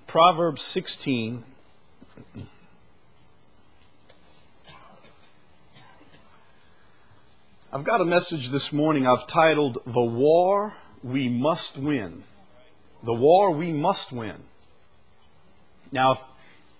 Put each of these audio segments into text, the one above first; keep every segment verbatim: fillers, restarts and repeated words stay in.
Proverbs sixteen. I've got a message this morning I've titled, The War We Must Win. The War We Must Win. Now, if,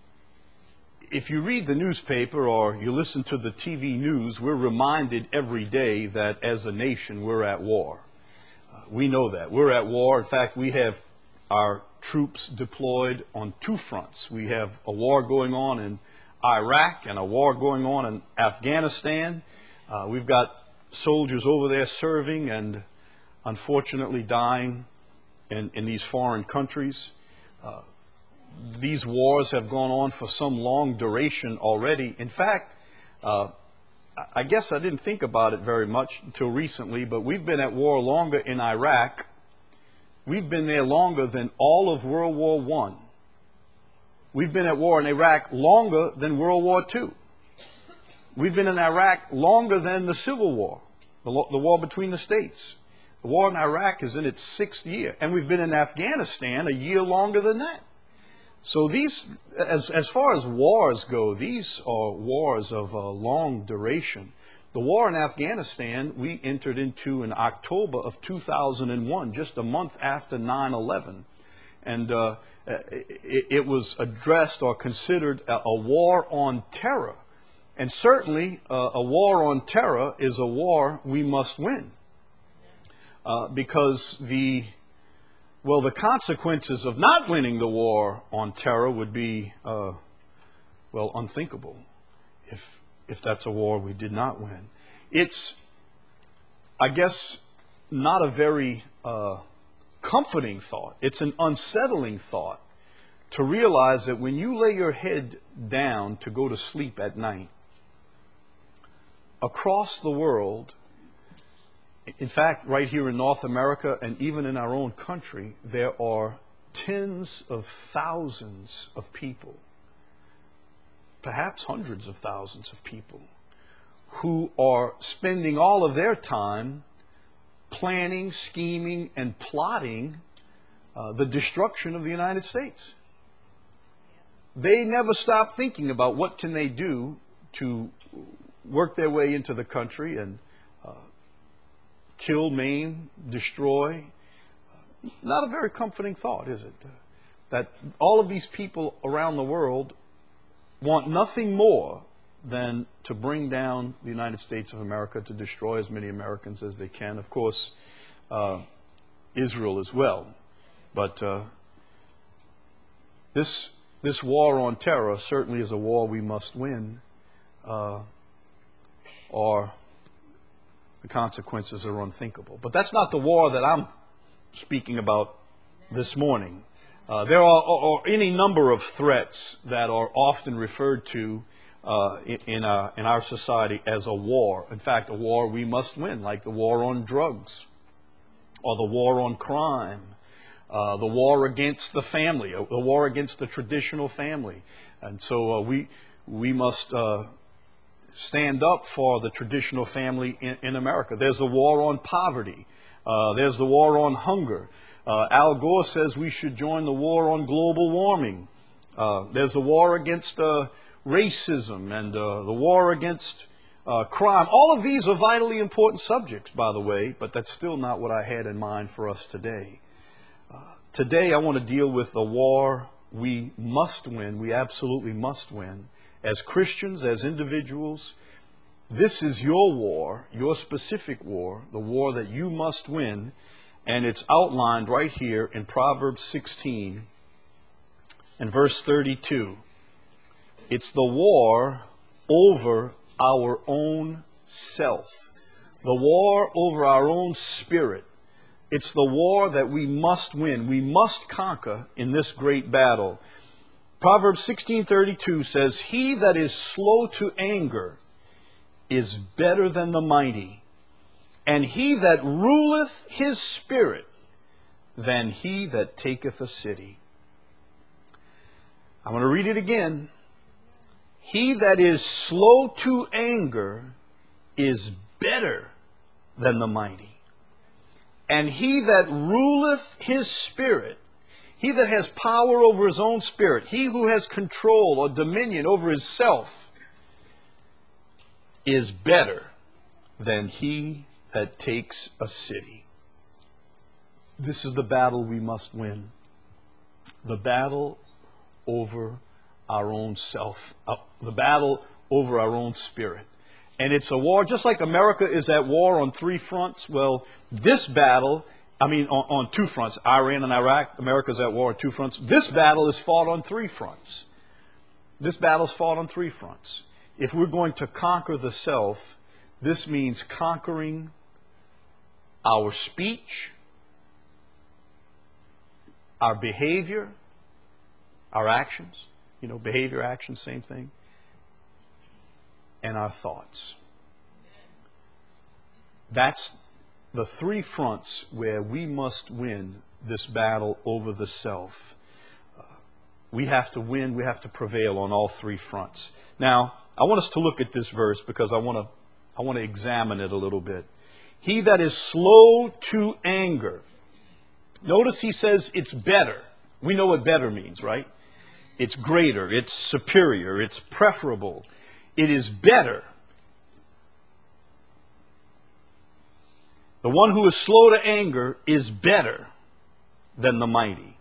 if you read the newspaper or you listen to the T V news, we're reminded every day that as a nation we're at war. Uh, we know that. We're at war. In fact, we have our troops deployed on two fronts. We have a war going on in Iraq and a war going on in Afghanistan. Uh, we've got soldiers over there serving and unfortunately dying in, in these foreign countries. Uh, these wars have gone on for some long duration already. In fact, uh, I guess I didn't think about it very much until recently, but we've been at war longer in Iraq. We've been there longer than all of World War One. We've been at war in Iraq longer than World War Two. We've been in Iraq longer than the Civil War, the, the war between the states. The war in Iraq is in its sixth year, and we've been in Afghanistan a year longer than that. So these, as, as far as wars go, these are wars of a long duration. The war in Afghanistan, we entered into in October of two thousand one, just a month after nine eleven. And uh, it, it was addressed or considered a, a war on terror. And certainly, uh, a war on terror is a war we must win. Uh, because the, well, the consequences of not winning the war on terror would be, uh, well, unthinkable if, if that's a war we did not win. It's, I guess, not a very uh, comforting thought. It's an unsettling thought to realize that when you lay your head down to go to sleep at night, across the world, in fact, right here in North America and even in our own country, there are tens of thousands of people, perhaps hundreds of thousands of people, who are spending all of their time planning, scheming, and plotting uh, the destruction of the United States. They never stop thinking about what can they do to work their way into the country and uh, kill, maim, destroy. Not a very comforting thought, is it? Uh, that all of these people around the world want nothing more than to bring down the United States of America, to destroy as many Americans as they can. Of course, uh, Israel as well. But uh, this, this war on terror certainly is a war we must win. Uh, or the consequences are unthinkable. But that's not the war that I'm speaking about this morning. Uh, there are, are any number of threats that are often referred to uh, in, in, our, in our society as a war. In fact, a war we must win, like the war on drugs, or the war on crime, uh, the war against the family, the war against the traditional family. And so uh, we, we must Uh, stand up for the traditional family in, in America. There's a war on poverty. Uh, there's the war on hunger. Uh, Al Gore says we should join the war on global warming. Uh, there's a war against uh, racism and uh, the war against uh, crime. All of these are vitally important subjects, by the way, but that's still not what I had in mind for us today. Uh, today I want to deal with the war we must win, we absolutely must win. As Christians, as individuals, this is your war, your specific war, the war that you must win, and it's outlined right here in Proverbs sixteen and verse thirty-two. It's the war over our own self, the war over our own spirit. It's the war that we must win, we must conquer in this great battle. Proverbs sixteen thirty-two says, He that is slow to anger is better than the mighty, and he that ruleth his spirit than he that taketh a city. I'm going to read it again. He that is slow to anger is better than the mighty, and he that ruleth his spirit, He that has power over his own spirit, he who has control or dominion over his self, is better than he that takes a city. This is the battle we must win. The battle over our own self, uh, the battle over our own spirit. And it's a war, just like America is at war on three fronts. Well, this battle, I mean on, on two fronts, Iran and Iraq, America's at war on two fronts. This battle is fought on three fronts. This battle is fought on three fronts. If we're going to conquer the self, this means conquering our speech, our behavior, our actions, you know, behavior, action, same thing, and our thoughts. That's the three fronts where we must win this battle over the self. Uh, we have to win, we have to prevail on all three fronts. Now, I want us to look at this verse because I want to I want to examine it a little bit. He that is slow to anger. Notice he says it's better. We know what better means, right? It's greater, it's superior, it's preferable. It is better. The one who is slow to anger is better than the mighty.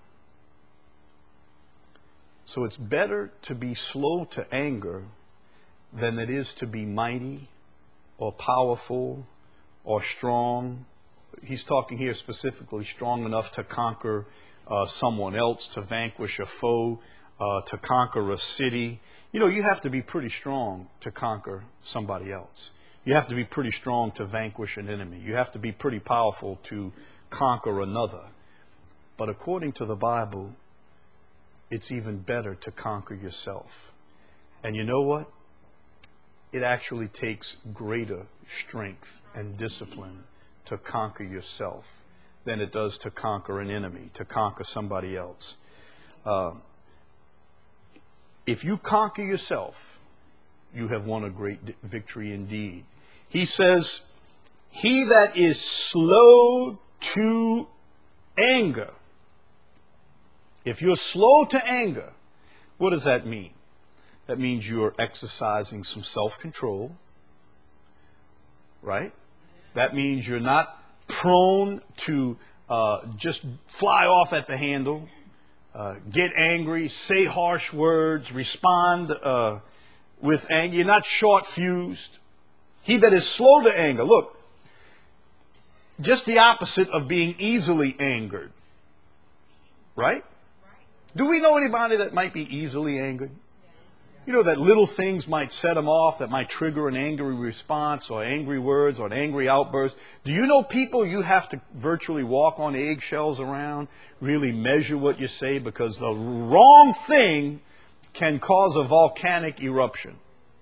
So it's better to be slow to anger than it is to be mighty or powerful or strong. He's talking here specifically strong enough to conquer uh, someone else, to vanquish a foe, uh, to conquer a city. You know, you have to be pretty strong to conquer somebody else. You have to be pretty strong to vanquish an enemy. You have to be pretty powerful to conquer another. But according to the Bible, it's even better to conquer yourself. And you know what? It actually takes greater strength and discipline to conquer yourself than it does to conquer an enemy, to conquer somebody else. Uh, if you conquer yourself, you have won a great victory indeed. He says, he that is slow to anger. If you're slow to anger, what does that mean? That means you're exercising some self-control, right? That means you're not prone to uh, just fly off at the handle, uh, get angry, say harsh words, respond uh, with anger. You're not short-fused. He that is slow to anger, look, just the opposite of being easily angered, right? Do we know anybody that might be easily angered? You know, that little things might set them off, that might trigger an angry response or angry words or an angry outburst. Do you know people you have to virtually walk on eggshells around, really measure what you say, because the wrong thing can cause a volcanic eruption?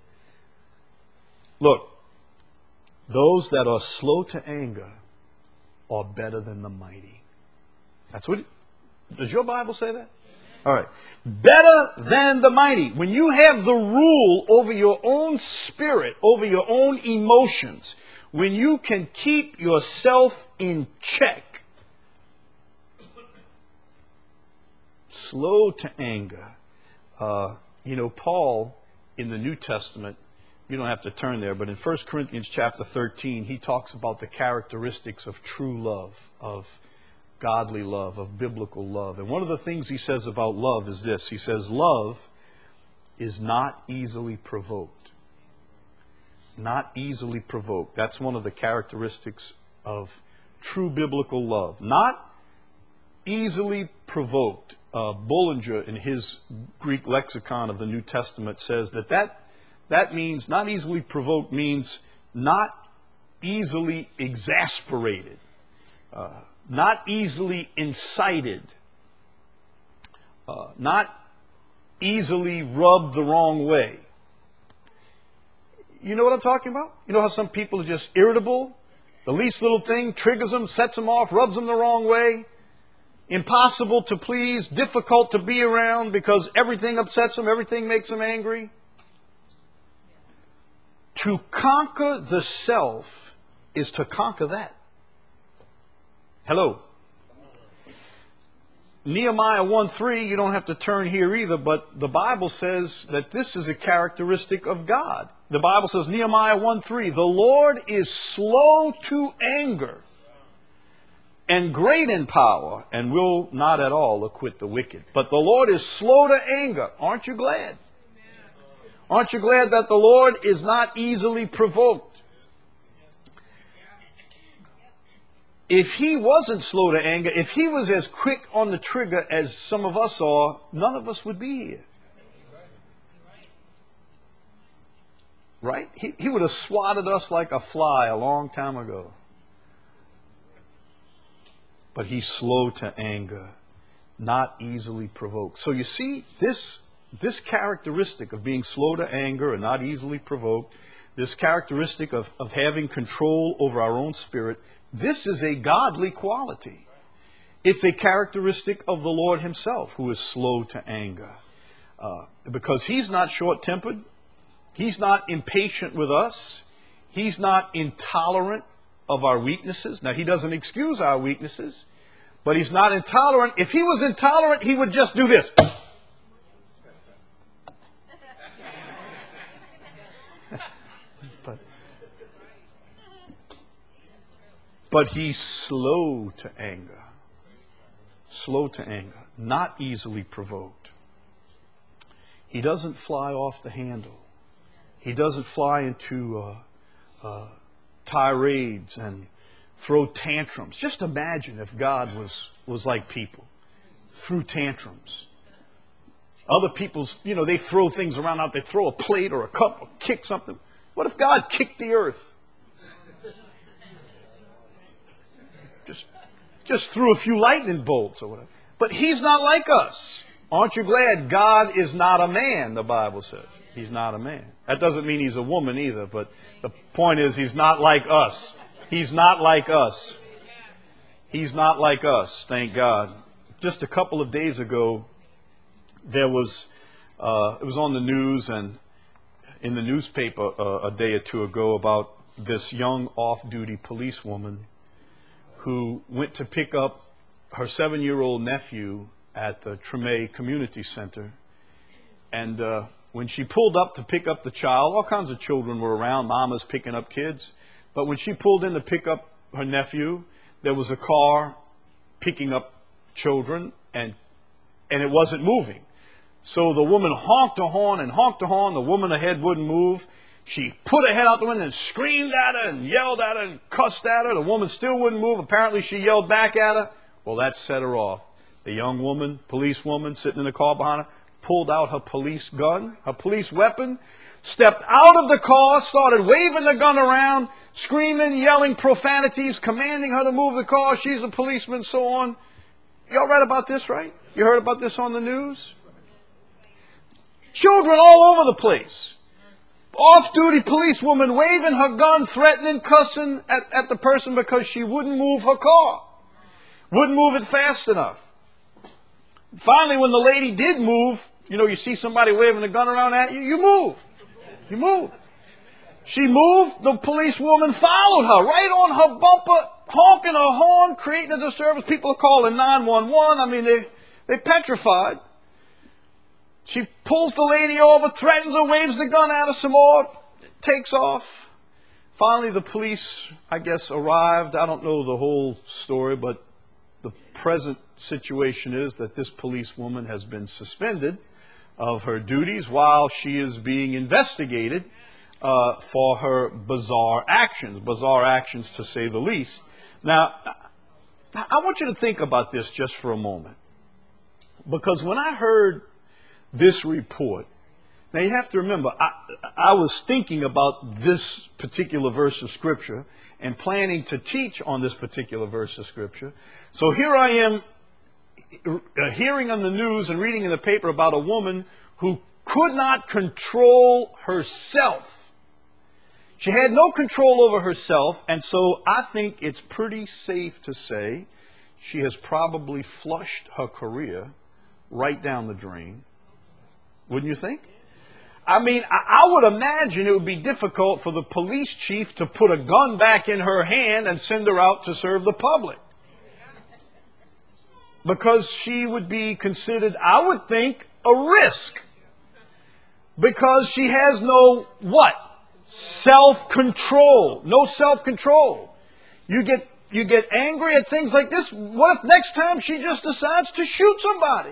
Look, those that are slow to anger are better than the mighty. That's what, does your Bible say that? All right. Better than the mighty. When you have the rule over your own spirit, over your own emotions, when you can keep yourself in check, slow to anger. Uh, you know, Paul in the New Testament, you don't have to turn there, but in First Corinthians chapter thirteen, he talks about the characteristics of true love, of godly love, of biblical love. And one of the things he says about love is this. He says, love is not easily provoked. Not easily provoked. That's one of the characteristics of true biblical love. Not easily provoked. Uh, Bullinger, in his Greek lexicon of the New Testament, says that that, that means, not easily provoked means not easily exasperated. Uh, Not easily incited, uh, not easily rubbed the wrong way. You know what I'm talking about? You know how some people are just irritable? The least little thing triggers them, sets them off, rubs them the wrong way. Impossible to please, difficult to be around because everything upsets them, everything makes them angry. To conquer the self is to conquer that. Hello. Nehemiah one three, you don't have to turn here either, but the Bible says that this is a characteristic of God. The Bible says, Nehemiah one three, the Lord is slow to anger and great in power, and will not at all acquit the wicked. But the Lord is slow to anger. Aren't you glad? Aren't you glad that the Lord is not easily provoked? If he wasn't slow to anger, if he was as quick on the trigger as some of us are, none of us would be here. Right? He, he would have swatted us like a fly a long time ago. But he's slow to anger, not easily provoked. So you see, this, this characteristic of being slow to anger and not easily provoked, this characteristic of, of having control over our own spirit, this is a godly quality. It's a characteristic of the Lord himself, who is slow to anger. Uh, because he's not short-tempered. He's not impatient with us. He's not intolerant of our weaknesses. Now, he doesn't excuse our weaknesses, but he's not intolerant. If he was intolerant, he would just do this. but, but he's slow to anger. Slow to anger. Not easily provoked. He doesn't fly off the handle. He doesn't fly into uh, uh, tirades and throw tantrums. Just imagine if God was, was like people, threw tantrums. Other people's, you know, they throw things around out. They throw a plate or a cup or kick something. What if God kicked the earth? Just, just threw a few lightning bolts or whatever. But he's not like us. Aren't you glad God is not a man, the Bible says. He's not a man. That doesn't mean he's a woman either, but the point is he's not like us. He's not like us. He's not like us, thank God. Just a couple of days ago, there was, uh, it was on the news and in the newspaper uh, a day or two ago about this young off-duty policewoman who went to pick up her seven-year-old nephew at the Treme Community Center. And uh, when she pulled up to pick up the child, all kinds of children were around, mamas picking up kids. But when she pulled in to pick up her nephew, there was a car picking up children, and and it wasn't moving. So the woman honked her horn and honked her horn. The woman ahead wouldn't move. She put her head out the window and screamed at her and yelled at her and cussed at her. The woman still wouldn't move. Apparently she yelled back at her. Well, that set her off. The young woman, police woman, sitting in the car behind her, pulled out her police gun, her police weapon, stepped out of the car, started waving the gun around, screaming, yelling profanities, commanding her to move the car. She's a policeman, so on. Y'all read about this, right? You heard about this on the news? Children all over the place. Off-duty policewoman waving her gun, threatening, cussing at, at the person because she wouldn't move her car. Wouldn't move it fast enough. Finally, when the lady did move, you know, you see somebody waving a gun around at you, you move. You move. She moved, the policewoman followed her right on her bumper, honking her horn, creating a disturbance. People are calling nine one one. I mean, they, they're petrified. She pulls the lady over, threatens her, waves the gun at her some more, takes off. Finally, the police, I guess, arrived. I don't know the whole story, but the present situation is that this policewoman has been suspended of her duties while she is being investigated uh, for her bizarre actions, bizarre actions to say the least. Now, I want you to think about this just for a moment. Because when I heard this report, now you have to remember, I, I was thinking about this particular verse of Scripture and planning to teach on this particular verse of Scripture. So here I am hearing on the news and reading in the paper about a woman who could not control herself. She had no control over herself, and so I think it's pretty safe to say she has probably flushed her career right down the drain. Wouldn't you think? I mean, I would imagine it would be difficult for the police chief to put a gun back in her hand and send her out to serve the public. because she would be considered, I would think, a risk. Because she has no what? Self-control. No self-control. You get you get angry at things like this. What if next time she just decides to shoot somebody?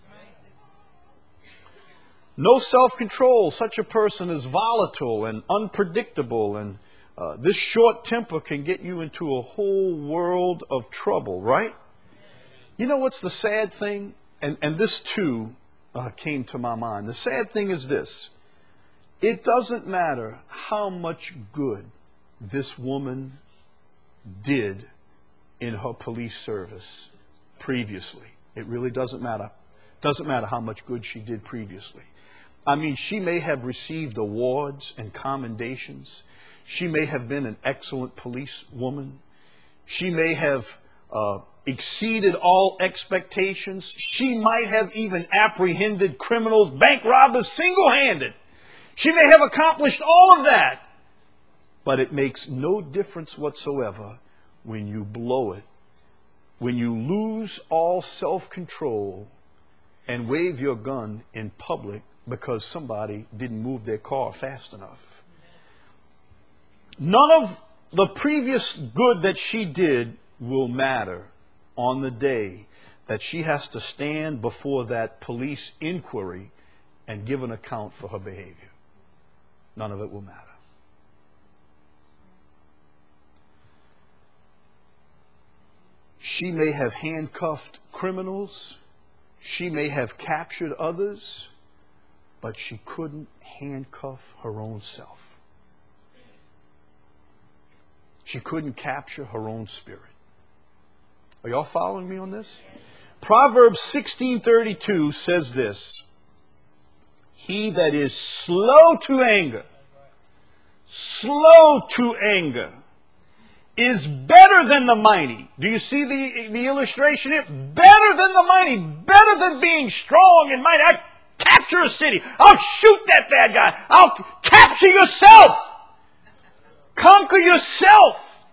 No self-control. Such a person is volatile and unpredictable, and uh, this short temper can get you into a whole world of trouble, right? You know what's the sad thing? And, and this too uh, came to my mind. The sad thing is this. It doesn't matter how much good this woman did in her police service previously. It really doesn't matter. Doesn't matter how much good she did previously. I mean, she may have received awards and commendations. She may have been an excellent policewoman. She may have uh, exceeded all expectations. She might have even apprehended criminals, bank robbers, single-handed. She may have accomplished all of that. But it makes no difference whatsoever when you blow it, when you lose all self-control and wave your gun in public because somebody didn't move their car fast enough. None of the previous good that she did will matter on the day that she has to stand before that police inquiry and give an account for her behavior. None of it will matter. She may have handcuffed criminals. She may have captured others. But she couldn't handcuff her own self. She couldn't capture her own spirit. Are y'all following me on this? Proverbs sixteen thirty-two says this. He that is slow to anger, slow to anger, is better than the mighty. Do you see the, the illustration here? Better than the mighty. Better than being strong and mighty. I capture a city. I'll shoot that bad guy. I'll capture yourself. Conquer yourself.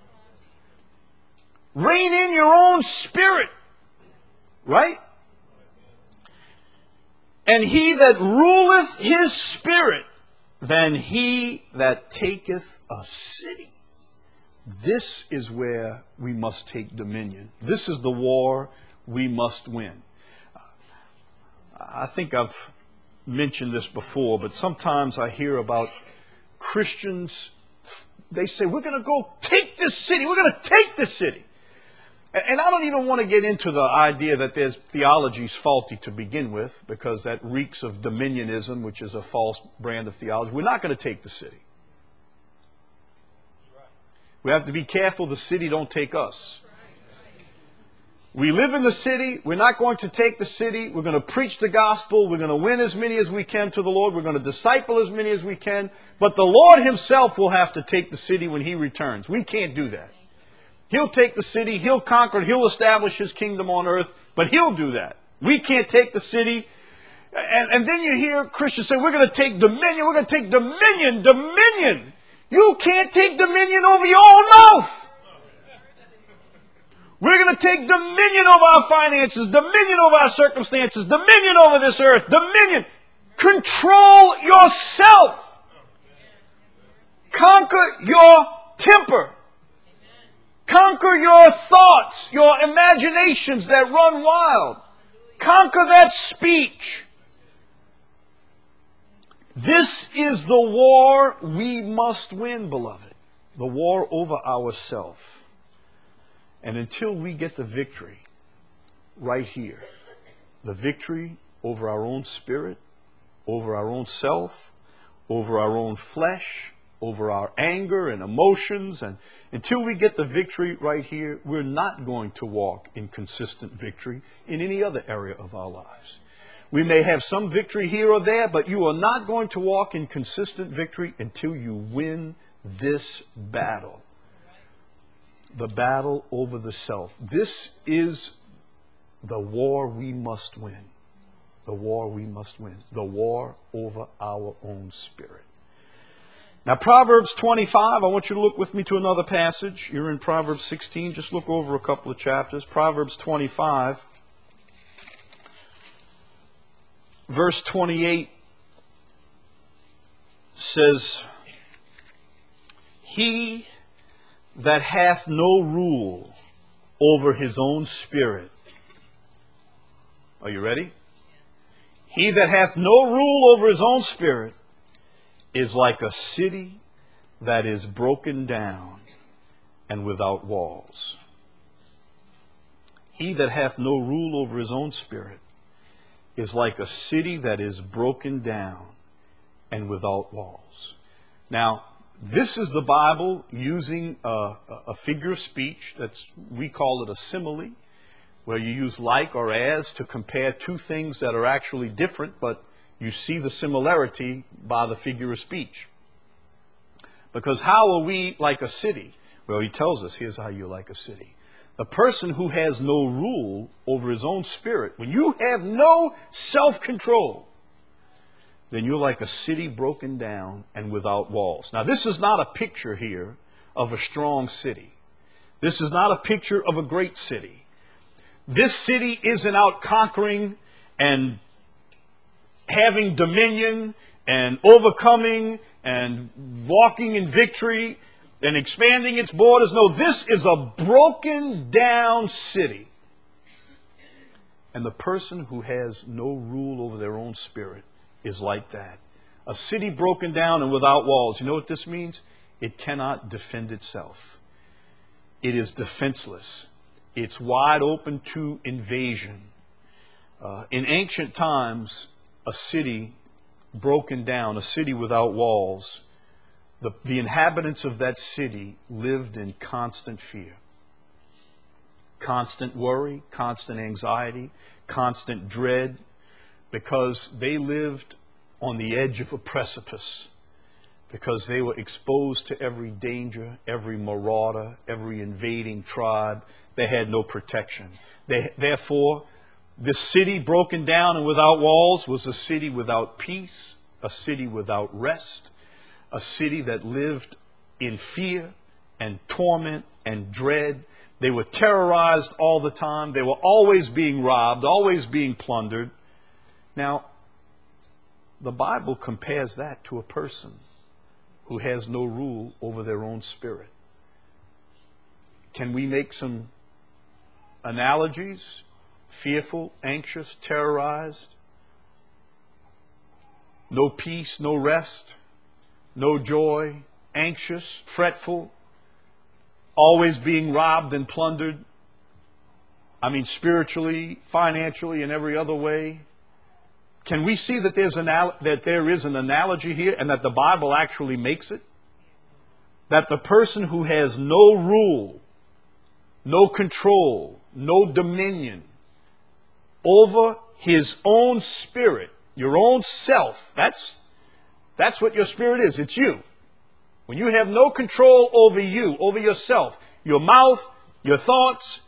Rein in your own spirit. Right? And he that ruleth his spirit than he that taketh a city. This is where we must take dominion. This is the war we must win. I think I've mentioned this before, but sometimes I hear about Christians, they say, we're going to go take this city. We're going to take this city. And I don't even want to get into the idea that there's theology's faulty to begin with, because that reeks of dominionism, which is a false brand of theology. We're not going to take the city. We have to be careful the city don't take us. We live in the city. We're not going to take the city. We're going to preach the gospel. We're going to win as many as we can to the Lord. We're going to disciple as many as we can. But the Lord himself will have to take the city when he returns. We can't do that. He'll take the city. He'll conquer it. He'll establish his kingdom on earth. But he'll do that. We can't take the city. And, and then you hear Christians say, we're going to take dominion. We're going to take dominion. Dominion. You can't take dominion over your own mouth. We're going to take dominion over our finances, dominion over our circumstances, dominion over this earth, dominion. Control yourself. Conquer your temper. Conquer your thoughts, your imaginations that run wild. Conquer that speech. This is the war we must win, beloved. The war over ourselves. And until we get the victory right here, the victory over our own spirit, over our own self, over our own flesh, over our anger and emotions, and until we get the victory right here, we're not going to walk in consistent victory in any other area of our lives. We may have some victory here or there, but you are not going to walk in consistent victory until you win this battle. The battle over the self. This is the war we must win. The war we must win. The war over our own spirit. Now, Proverbs twenty-five, I want you to look with me to another passage. You're in Proverbs sixteen. Just look over a couple of chapters. Proverbs twenty-five. verse twenty-eight says, he that hath no rule over his own spirit. Are you ready? He that hath no rule over his own spirit is like a city that is broken down and without walls. He that hath no rule over his own spirit is like a city that is broken down and without walls. Now, this is the Bible using a, a figure of speech. That's, we call it a simile, where you use like or as to compare two things that are actually different, but you see the similarity by the figure of speech. Because how are we like a city? Well, he tells us, here's how you're like a city. The person who has no rule over his own spirit, when you have no self-control, then you're like a city broken down and without walls. Now, this is not a picture here of a strong city. This is not a picture of a great city. This city isn't out conquering and having dominion and overcoming and walking in victory and expanding its borders. No, this is a broken down city. And the person who has no rule over their own spirit is like that. A city broken down and without walls. You know what this means? It cannot defend itself. It is defenseless. It's wide open to invasion. Uh, in ancient times, a city broken down, a city without walls, the, the inhabitants of that city lived in constant fear. Constant worry, constant anxiety, constant dread, because they lived on the edge of a precipice, because they were exposed to every danger, every marauder, every invading tribe. They had no protection. They, therefore, this city broken down and without walls was a city without peace, a city without rest, a city that lived in fear and torment and dread. They were terrorized all the time. They were always being robbed, always being plundered. Now, the Bible compares that to a person who has no rule over their own spirit. Can we make some analogies? Fearful, anxious, terrorized, no peace, no rest, no joy, anxious, fretful, always being robbed and plundered. I mean, spiritually, financially, and every other way. Can we see that there's an, that there is an analogy here and that the Bible actually makes it? That the person who has no rule, no control, no dominion over his own spirit, your own self, that's, that's what your spirit is. It's you. When you have no control over you, over yourself, your mouth, your thoughts,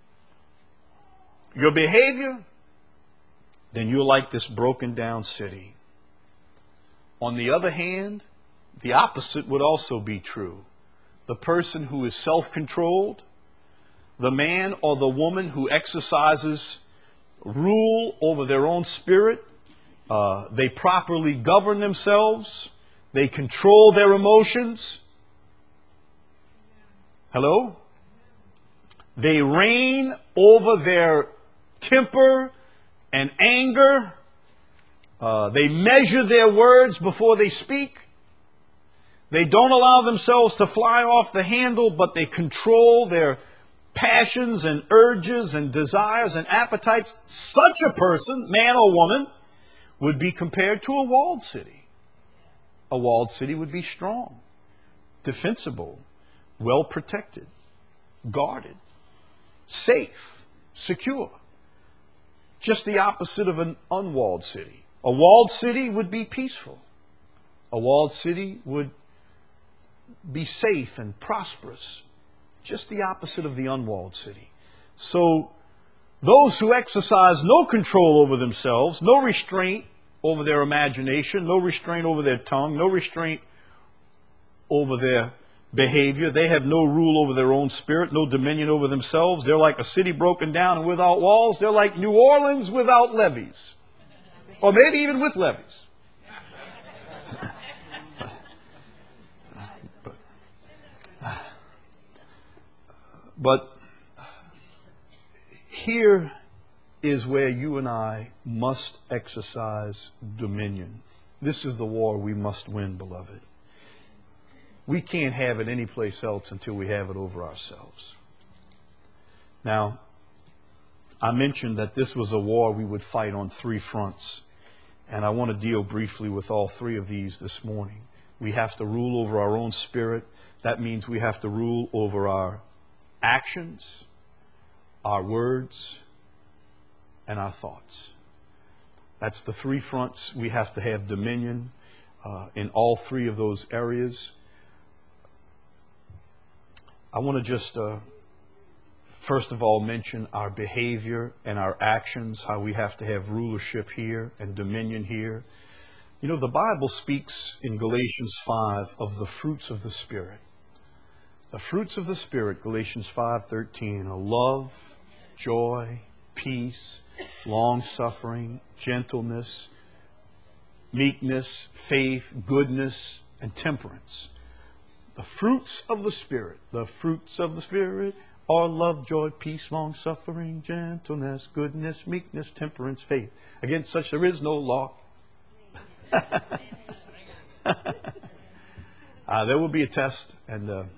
your behavior, then you're like this broken down city. On the other hand, the opposite would also be true. The person who is self-controlled, the man or the woman who exercises rule over their own spirit, uh, they properly govern themselves, they control their emotions. Hello? They reign over their temper and anger. Uh, they measure their words before they speak. They don't allow themselves to fly off the handle, but they control their passions and urges and desires and appetites. Such a person, man or woman, would be compared to a walled city. A walled city would be strong, defensible, well protected, guarded, safe, secure. Just the opposite of an unwalled city. A walled city would be peaceful. A walled city would be safe and prosperous. Just the opposite of the unwalled city. So those who exercise no control over themselves, no restraint over their imagination, no restraint over their tongue, no restraint over their behavior, they have no rule over their own spirit, no dominion over themselves. They're like a city broken down and without walls. They're like New Orleans without levees. Or maybe even with levies. But here is where you and I must exercise dominion. This is the war we must win, beloved. We can't have it anyplace else until we have it over ourselves. Now, I mentioned that this was a war we would fight on three fronts, and I want to deal briefly with all three of these this morning. We have to rule over our own spirit. That means we have to rule over our actions, our words, and our thoughts. That's the three fronts. We have to have dominion uh, in all three of those areas. I want to just, uh, first of all, mention our behavior and our actions, how we have to have rulership here and dominion here. You know, the Bible speaks in Galatians five of the fruits of the Spirit. The fruits of the Spirit, Galatians five thirteen, are love, joy, peace, long-suffering, gentleness, meekness, faith, goodness, and temperance. The fruits of the Spirit, the fruits of the Spirit are love, joy, peace, long-suffering, gentleness, goodness, meekness, temperance, faith. Against such there is no law. uh, there will be a test, and uh,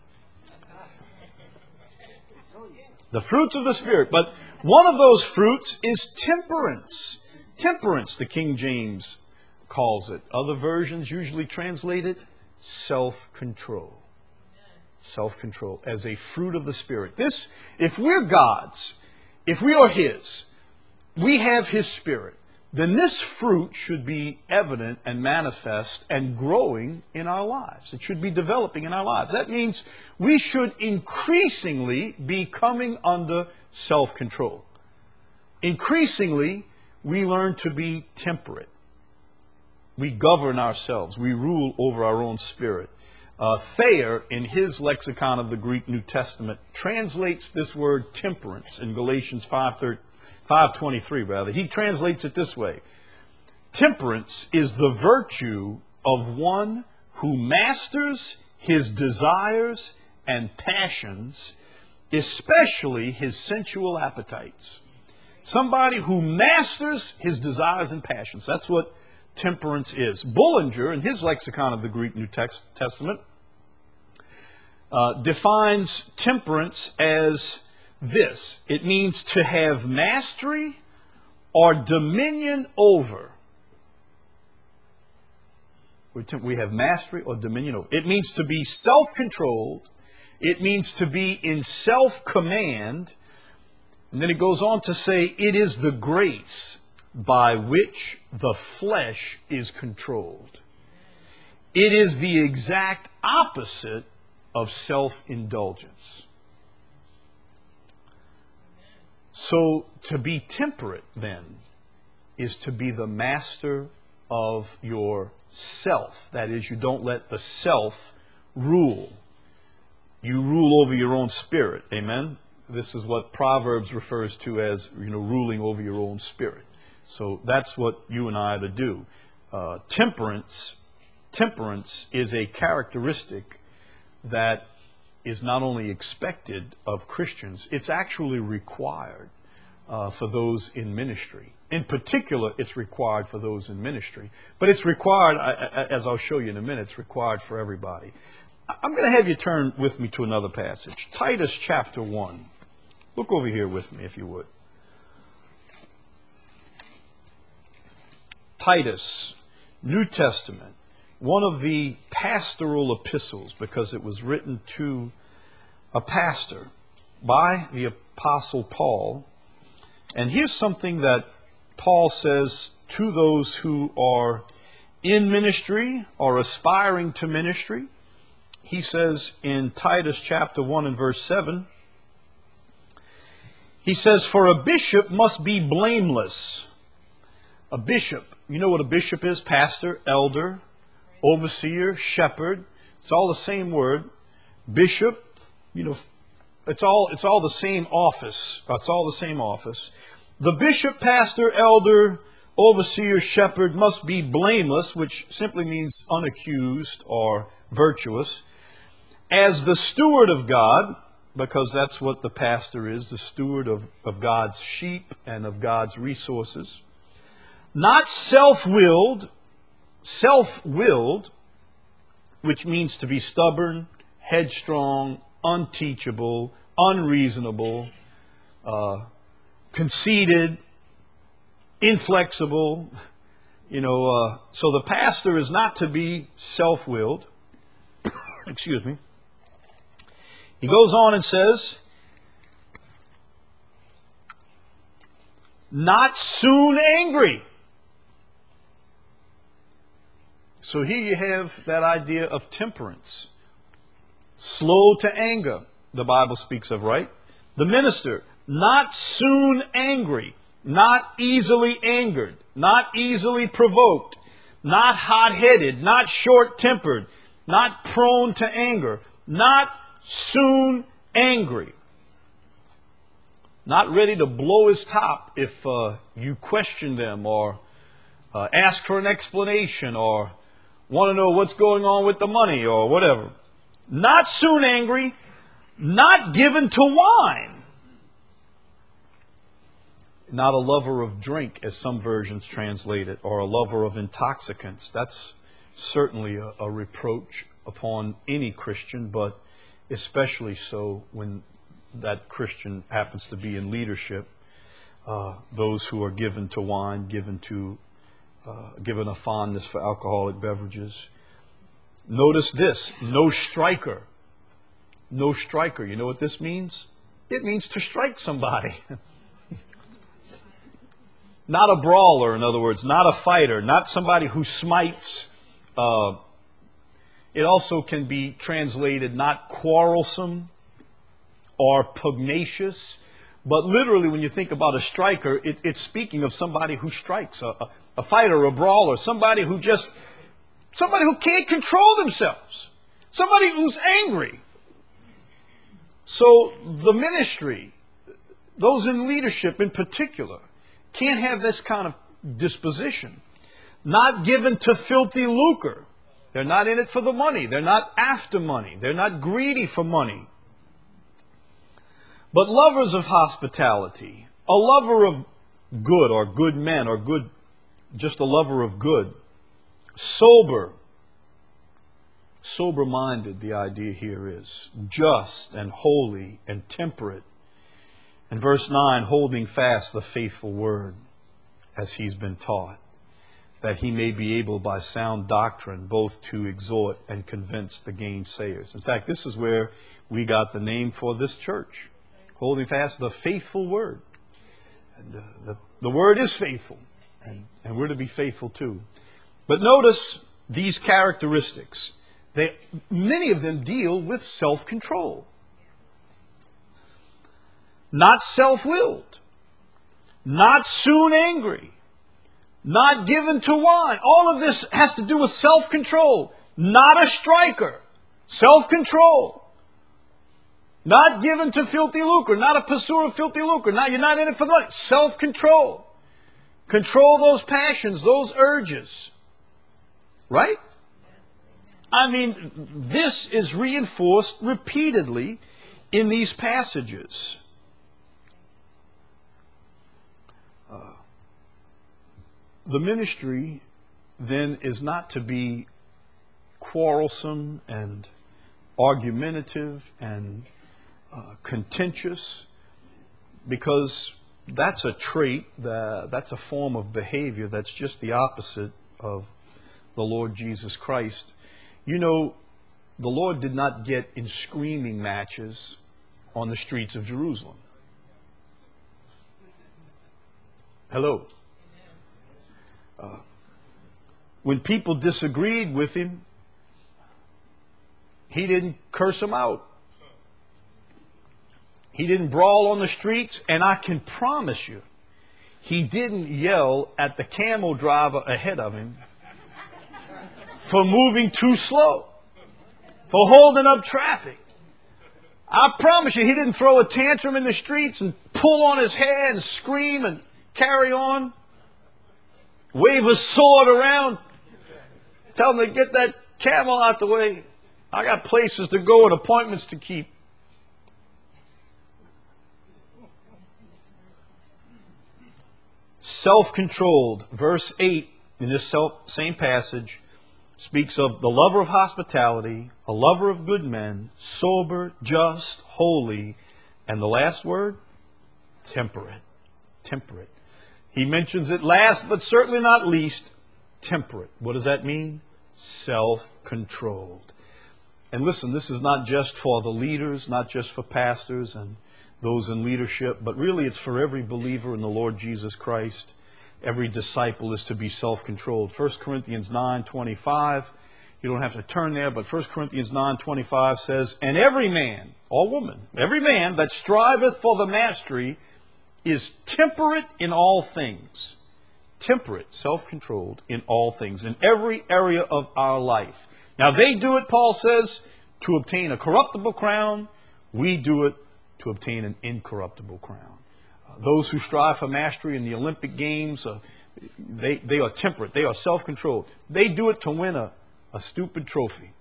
the fruits of the Spirit. But one of those fruits is temperance. Temperance, the King James calls it. Other versions usually translate it self-control. Self-control as a fruit of the Spirit. This, if we're God's, if we are His, we have His Spirit, then this fruit should be evident and manifest and growing in our lives. It should be developing in our lives. That means we should increasingly be coming under self-control. Increasingly, we learn to be temperate. We govern ourselves. We rule over our own spirit. Uh, Thayer, in his lexicon of the Greek New Testament, translates this word temperance in Galatians five twenty-three, rather. He translates it this way. Temperance is the virtue of one who masters his desires and passions, especially his sensual appetites. Somebody who masters his desires and passions. That's what temperance is. Bullinger, in his lexicon of the Greek New Text- Testament, uh, defines temperance as this. It means to have mastery or dominion over. We have mastery or dominion over. It means to be self-controlled. It means to be in self-command. And then it goes on to say, it is the grace by which the flesh is controlled. It is the exact opposite of self-indulgence. So to be temperate, then, is to be the master of your self. That is, you don't let the self rule. You rule over your own spirit. Amen? This is what Proverbs refers to as, you know, ruling over your own spirit. So that's what you and I are to do. Uh, temperance, temperance is a characteristic that is not only expected of Christians, it's actually required uh, for those in ministry. In particular, it's required for those in ministry. But it's required, as I'll show you in a minute, it's required for everybody. I'm going to have you turn with me to another passage. Titus chapter one. Look over here with me, if you would. Titus, New Testament, one of the pastoral epistles, because it was written to a pastor by the Apostle Paul. And here's something that Paul says to those who are in ministry or aspiring to ministry. He says in Titus chapter one and verse seven, he says, for a bishop must be blameless. A bishop, you know what a bishop is? Pastor, elder, overseer, shepherd. It's all the same word. Bishop, you know, it's all it's all the same office. It's all the same office. The bishop, pastor, elder, overseer, shepherd must be blameless, which simply means unaccused or virtuous, as the steward of God, because that's what the pastor is, the steward of, of God's sheep and of God's resources. Not self-willed, self-willed, which means to be stubborn, headstrong, unteachable, unreasonable, uh, conceited, inflexible. You know, uh, so the pastor is not to be self-willed. Excuse me. He goes on and says, not soon angry. So here you have that idea of temperance. Slow to anger, the Bible speaks of, right? The minister, not soon angry, not easily angered, not easily provoked, not hot-headed, not short-tempered, not prone to anger, not soon angry. Not ready to blow his top if uh, you question them or uh, ask for an explanation or want to know what's going on with the money or whatever. Not soon angry, not given to wine. Not a lover of drink, as some versions translate it, or a lover of intoxicants. That's certainly a, a reproach upon any Christian, but especially so when that Christian happens to be in leadership. Uh, those who are given to wine, given to, uh, given a fondness for alcoholic beverages. Notice this, no striker. No striker. You know what this means? It means to strike somebody. Not a brawler, in other words, not a fighter, not somebody who smites. Uh, it also can be translated not quarrelsome or pugnacious, but literally when you think about a striker, it, it's speaking of somebody who strikes, a, a, a fighter, a brawler, somebody who just, somebody who can't control themselves, somebody who's angry. So the ministry, those in leadership in particular, can't have this kind of disposition. Not given to filthy lucre. They're not in it for the money. They're not after money. They're not greedy for money. But lovers of hospitality, a lover of good or good men or good, just a lover of good. Sober. Sober-minded, the idea here is. Just and holy and temperate. In verse nine, holding fast the faithful word as he's been taught, that he may be able by sound doctrine both to exhort and convince the gainsayers. In fact, this is where we got the name for this church, holding fast the faithful word. And uh, the, the word is faithful, and, and we're to be faithful too. But notice these characteristics. They, many of them deal with self-control. Not self-willed, not soon angry, not given to wine. All of this has to do with self-control. Not a striker, self-control. Not given to filthy lucre, not a pursuer of filthy lucre. Not, you're not in it for the money. Self-control. Control those passions, those urges. Right? I mean, this is reinforced repeatedly in these passages. The ministry, then, is not to be quarrelsome and argumentative and uh, contentious, because that's a trait, that, that's a form of behavior that's just the opposite of the Lord Jesus Christ. You know, the Lord did not get in screaming matches on the streets of Jerusalem. Hello. Uh, when people disagreed with him, he didn't curse them out. He didn't brawl on the streets, and I can promise you, he didn't yell at the camel driver ahead of him for moving too slow, for holding up traffic. I promise you, he didn't throw a tantrum in the streets and pull on his hair and scream and carry on. wave a sword around, tell them to get that camel out the way. I got places to go and appointments to keep. Self-controlled. Verse eight in this self, same passage speaks of the lover of hospitality, a lover of good men, sober, just, holy, and the last word, temperate. Temperate. He mentions it last, but certainly not least, temperate. What does that mean? Self-controlled. And listen, this is not just for the leaders, not just for pastors and those in leadership, but really it's for every believer in the Lord Jesus Christ. Every disciple is to be self-controlled. First Corinthians nine twenty-five, you don't have to turn there, but First Corinthians nine twenty-five says, and every man, or woman, every man that striveth for the mastery is temperate in all things. Temperate, self-controlled in all things, in every area of our life. Now they do it, Paul says, to obtain a corruptible crown. We do it to obtain an incorruptible crown. Uh, those who strive for mastery in the Olympic Games, uh, they, they are temperate. They are self-controlled. They do it to win a, a stupid trophy.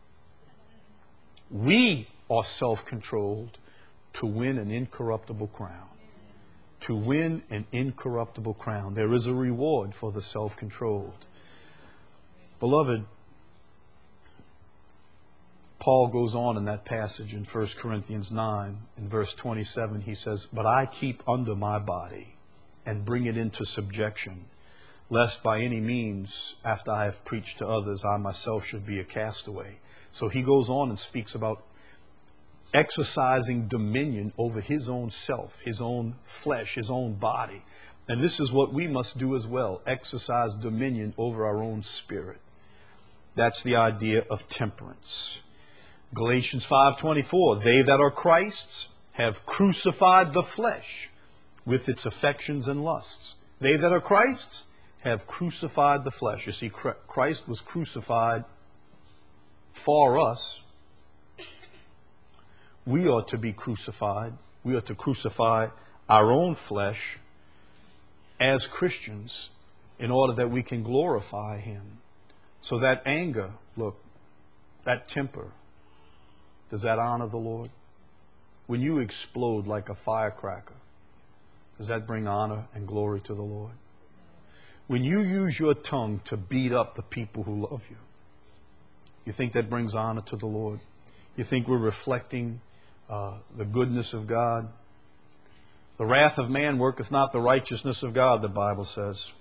We are self-controlled to win an incorruptible crown. To win an incorruptible crown. There is a reward for the self-controlled. Beloved, Paul goes on in that passage in First Corinthians nine, in verse twenty-seven, he says, but I keep under my body and bring it into subjection, lest by any means, after I have preached to others, I myself should be a castaway. So he goes on and speaks about exercising dominion over his own self, his own flesh, his own body. And this is what we must do as well, exercise dominion over our own spirit. That's the idea of temperance. Galatians five twenty-four, they that are Christ's have crucified the flesh with its affections and lusts. They that are Christ's have crucified the flesh. You see, Christ was crucified for us. We ought to be crucified. We ought to crucify our own flesh as Christians in order that we can glorify Him. So that anger, look, that temper, does that honor the Lord? When you explode like a firecracker, does that bring honor and glory to the Lord? When you use your tongue to beat up the people who love you, you think that brings honor to the Lord? You think we're reflecting uh, the goodness of God? The wrath of man worketh not the righteousness of God, the Bible says.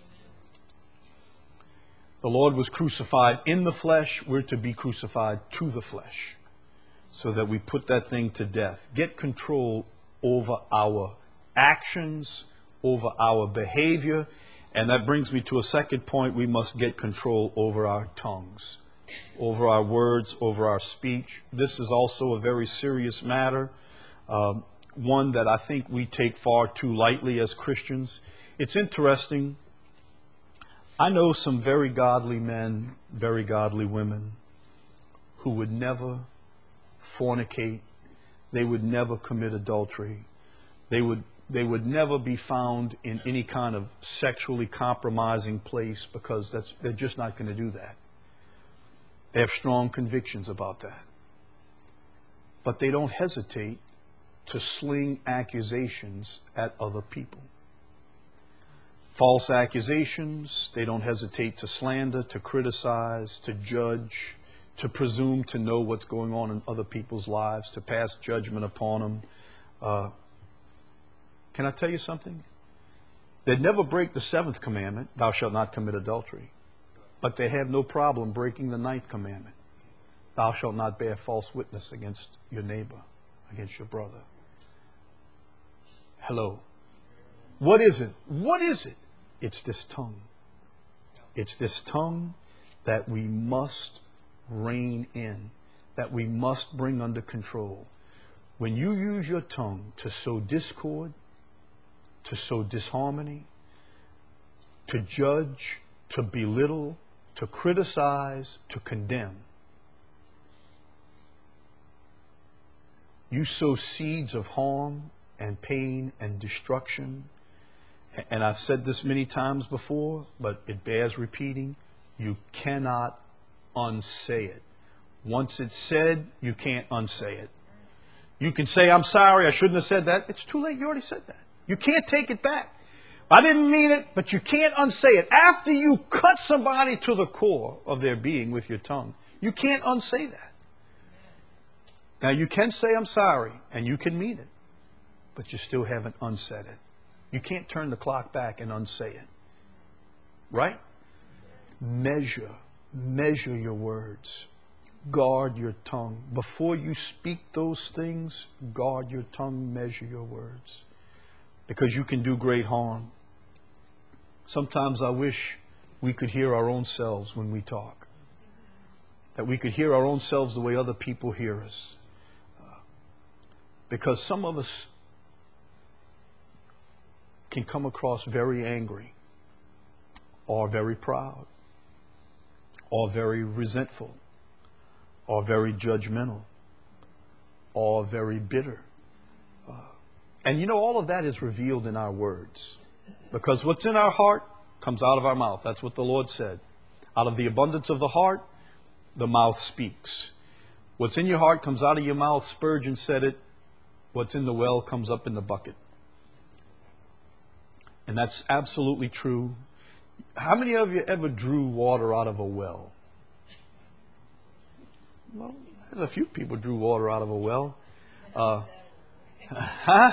The Lord was crucified in the flesh. We're to be crucified to the flesh, so that we put that thing to death. Get control over our actions, over our behavior. And that brings me to a second point. We must get control over our tongues, over our words, over our speech. This is also a very serious matter, um, one that I think we take far too lightly as Christians. It's interesting. I know some very godly men, very godly women who would never fornicate. They would never commit adultery. They would they would never be found in any kind of sexually compromising place, because that's they're just not going to do that. They have strong convictions about that. But they don't hesitate to sling accusations at other people. False accusations, they don't hesitate to slander, to criticize, to judge, to presume to know what's going on in other people's lives, to pass judgment upon them. Uh, can I tell you something? They'd never break the seventh commandment, thou shalt not commit adultery. But they have no problem breaking the ninth commandment, thou shalt not bear false witness against your neighbor, against your brother. Hello. What is it? What is it? It's this tongue. It's this tongue that we must rein in, that we must bring under control. When you use your tongue to sow discord, to sow disharmony, to judge, to belittle, to criticize, to condemn, you sow seeds of harm and pain and destruction. and I've said this many times before, but it bears repeating, you cannot unsay it. Once it's said, you can't unsay it. You can say, I'm sorry, I shouldn't have said that. It's too late, you already said that. You can't take it back. I didn't mean it, but you can't unsay it. After you cut somebody to the core of their being with your tongue, you can't unsay that. Now, you can say, I'm sorry, and you can mean it, but you still haven't unsaid it. You can't turn the clock back and unsay it. Right? Measure, measure your words. Guard your tongue. Before you speak those things, guard your tongue, measure your words. Because you can do great harm. Sometimes I wish we could hear our own selves when we talk. That we could hear our own selves the way other people hear us. Uh, because some of us can come across very angry, or very proud, or very resentful, or very judgmental, or very bitter. Uh, and you know, all of that is revealed in our words. Because what's in our heart comes out of our mouth. That's what the Lord said. Out of the abundance of the heart, the mouth speaks. What's in your heart comes out of your mouth. Spurgeon said it. What's in the well comes up in the bucket. And that's absolutely true. How many of you ever drew water out of a well? Well, there's a few people drew water out of a well. Uh, huh?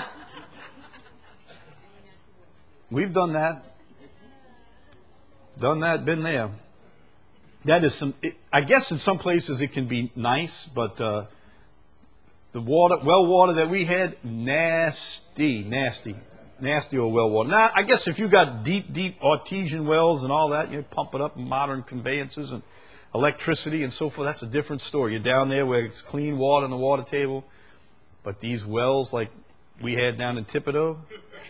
We've done that. Done that, been there. That is some, it, I guess in some places it can be nice, but uh, the water, well water that we had, nasty, nasty, nasty old well water. Now, I guess if you got deep, deep artesian wells and all that, you pump it up in modern conveyances and electricity and so forth, that's a different story. You're down there where it's clean water on the water table. But these wells like we had down in Thibodaux,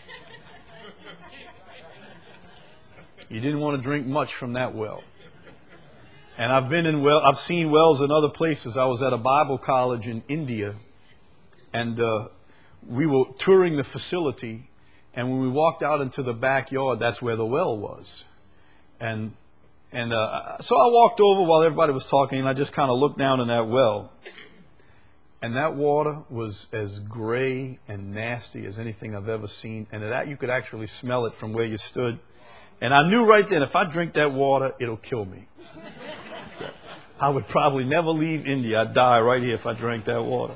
you didn't want to drink much from that well. And I've been in well, I've seen wells in other places. I was at a Bible college in India, and uh, we were touring the facility. And when we walked out into the backyard, that's where the well was. And and uh, so I walked over while everybody was talking, and I just kind of looked down in that well. And that water was as gray and nasty as anything I've ever seen. And that you could actually smell it from where you stood. And I knew right then, if I drink that water, it'll kill me. I would probably never leave India. I'd die right here if I drank that water.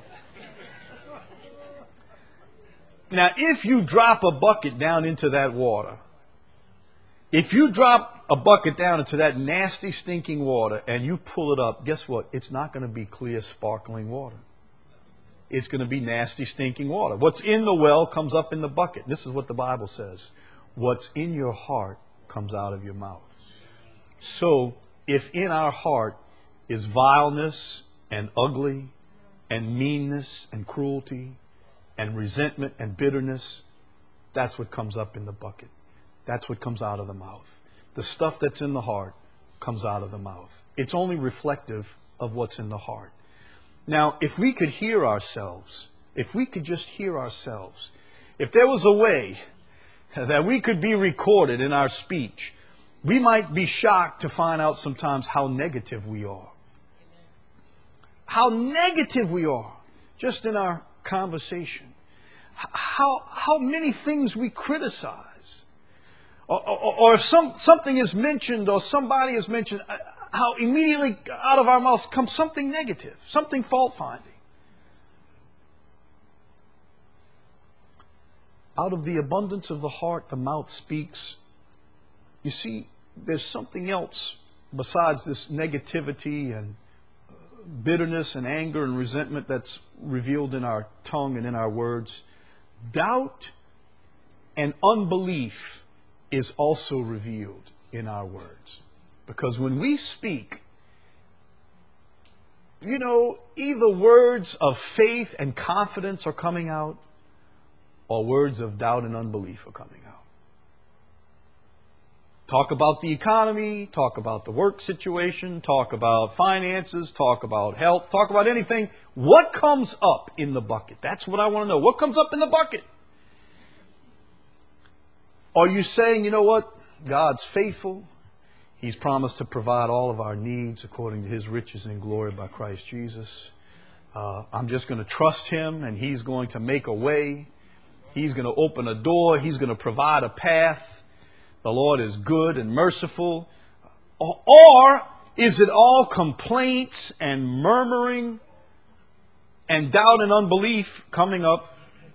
Now, if you drop a bucket down into that water, if you drop a bucket down into that nasty, stinking water and you pull it up, guess what? It's not going to be clear, sparkling water. It's going to be nasty, stinking water. What's in the well comes up in the bucket. This is what the Bible says. What's in your heart comes out of your mouth. So, if in our heart is vileness and ugly and meanness and cruelty and resentment and bitterness, that's what comes up in the bucket. That's what comes out of the mouth. The stuff that's in the heart comes out of the mouth. It's only reflective of what's in the heart. Now, if we could hear ourselves, if we could just hear ourselves, if there was a way that we could be recorded in our speech, we might be shocked to find out sometimes how negative we are. How negative we are just in our conversation. How, how many things we criticize. Or, or, or if some, something is mentioned or somebody is mentioned, how immediately out of our mouths comes something negative, something fault-finding. Out of the abundance of the heart, the mouth speaks. You see, there's something else besides this negativity and bitterness and anger and resentment that's revealed in our tongue and in our words. Doubt and unbelief is also revealed in our words. Because when we speak, you know, either words of faith and confidence are coming out, or words of doubt and unbelief are coming out. Talk about the economy, talk about the work situation, talk about finances, talk about health, talk about anything. What comes up in the bucket? That's what I want to know. What comes up in the bucket? Are you saying, you know what? God's faithful. He's promised to provide all of our needs according to His riches and glory by Christ Jesus. Uh, I'm just going to trust Him, and He's going to make a way. He's going to open a door. He's going to provide a path. The Lord is good and merciful. Or is it all complaints and murmuring and doubt and unbelief coming up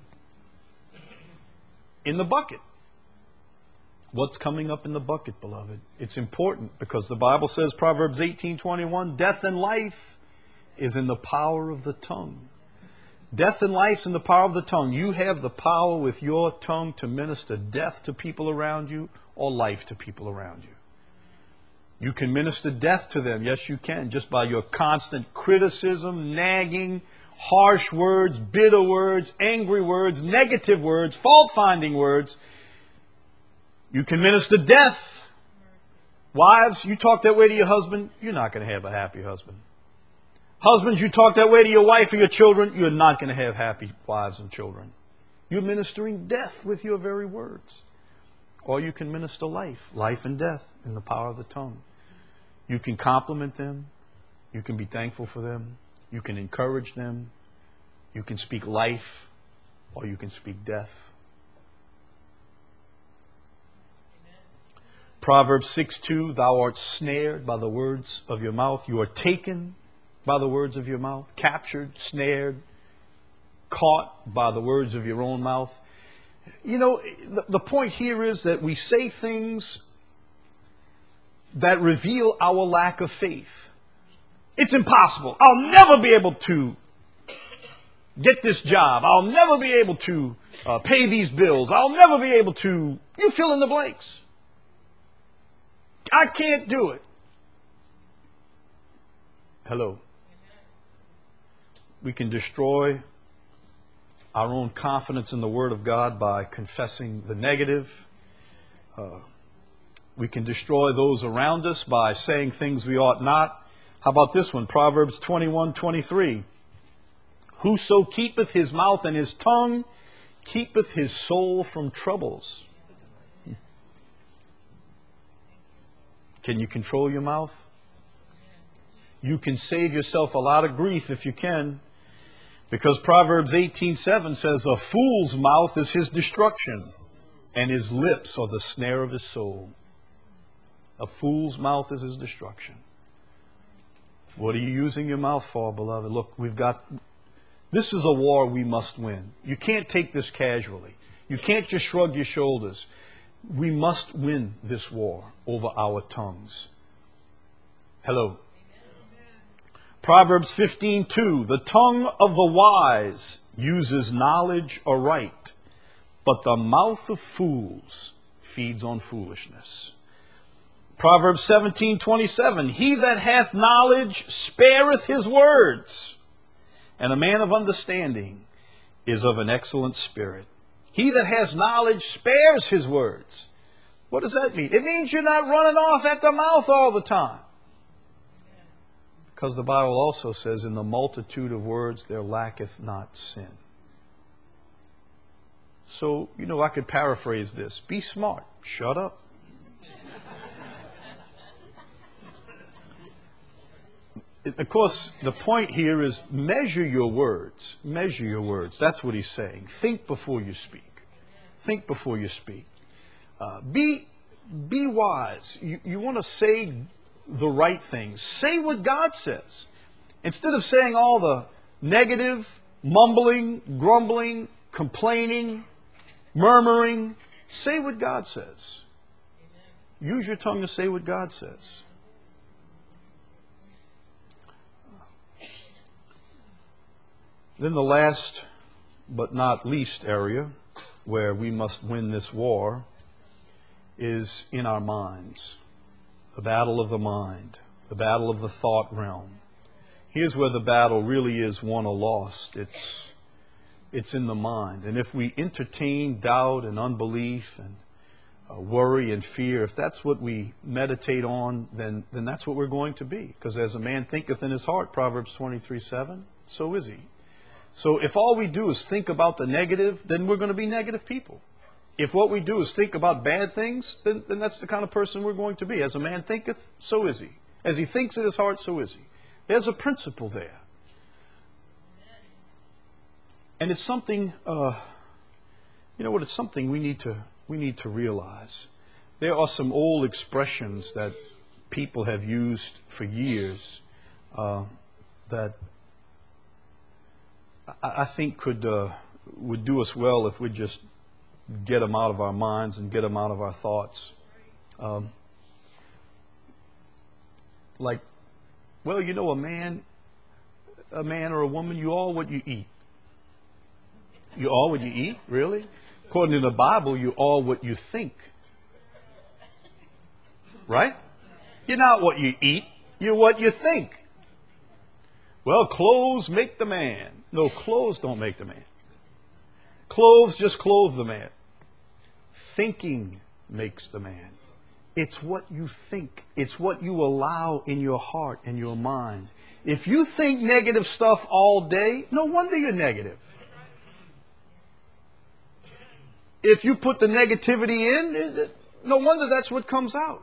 in the bucket? What's coming up in the bucket, beloved? It's important because the Bible says, Proverbs eighteen twenty-one, death and life is in the power of the tongue. Death and life's in the power of the tongue. You have the power with your tongue to minister death to people around you or life to people around you. You can minister death to them. Yes, you can. Just by your constant criticism, nagging, harsh words, bitter words, angry words, negative words, fault-finding words. You can minister death. Wives, you talk that way to your husband, you're not going to have a happy husband. Husbands, you talk that way to your wife or your children, you're not going to have happy wives and children. You're ministering death with your very words. Or you can minister life, life and death in the power of the tongue. You can compliment them. You can be thankful for them. You can encourage them. You can speak life, or you can speak death. Proverbs six two, thou art snared by the words of your mouth. You are taken by the words of your mouth, captured, snared, caught by the words of your own mouth. You know, the, the point here is that we say things that reveal our lack of faith. It's impossible. I'll never be able to get this job. I'll never be able to uh, pay these bills. I'll never be able to, you fill in the blanks. I can't do it. Hello. We can destroy our own confidence in the Word of God by confessing the negative. Uh, we can destroy those around us by saying things we ought not. How about this one? Proverbs twenty-one twenty-three. Whoso keepeth his mouth and his tongue keepeth his soul from troubles. Can you control your mouth? You can save yourself a lot of grief if you can. Because Proverbs eighteen seven says, a fool's mouth is his destruction, and his lips are the snare of his soul. A fool's mouth is his destruction. What are you using your mouth for, beloved? Look, we've got, this is a war we must win. You can't take this casually. You can't just shrug your shoulders. We must win this war over our tongues. Hello. Proverbs fifteen two, the tongue of the wise uses knowledge aright, but the mouth of fools feeds on foolishness. Proverbs seventeen twenty-seven, he that hath knowledge spareth his words, and a man of understanding is of an excellent spirit. He that has knowledge spares his words. What does that mean? It means you're not running off at the mouth all the time. Because the Bible also says, in the multitude of words there lacketh not sin. So, you know, I could paraphrase this. Be smart. Shut up. Of course, the point here is measure your words. Measure your words. That's what he's saying. Think before you speak. Think before you speak. Uh, be, be wise. You, you want to say the right things. Say what God says. Instead of saying all the negative, mumbling, grumbling, complaining, murmuring, say what God says. Use your tongue to say what God says. Then the last but not least area where we must win this war is in our minds. The battle of the mind, the battle of the thought realm. Here's where the battle really is won or lost. It's, it's in the mind. And if we entertain doubt and unbelief and uh, worry and fear, if that's what we meditate on, then, then that's what we're going to be. Because as a man thinketh in his heart, Proverbs twenty-three seven, so is he. So if all we do is think about the negative, then we're going to be negative people. If what we do is think about bad things, then, then that's the kind of person we're going to be. As a man thinketh, so is he. As he thinks in his heart, so is he. There's a principle there. And it's something, uh, you know what, it's something we need to we need to realize. There are some old expressions that people have used for years uh, that I, I think could uh, would do us well if we just get them out of our minds and get them out of our thoughts. Um, like, well, you know, a man, a man or a woman, you are what you eat. You are what you eat? Really? According to the Bible, you are what you think. Right? You're not what you eat. You're what you think. Well, clothes make the man. No, clothes don't make the man. Clothes just clothe the man. Thinking makes the man. It's what you think. It's what you allow in your heart and your mind. If you think negative stuff all day, no wonder you're negative. If you put the negativity in, no wonder that's what comes out.